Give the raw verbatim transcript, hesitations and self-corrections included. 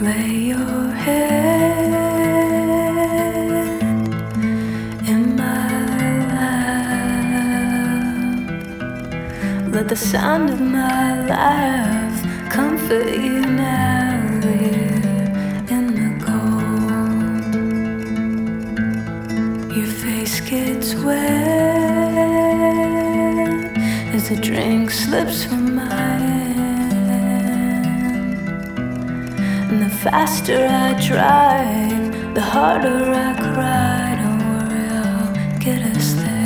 Lay your head in my lap. Let the sound of my laugh comfort you now. We're in the cold. Your face gets wet as the drink slips from my hand. And the faster I drive, the harder I cry. Don't worry, I'll get us there.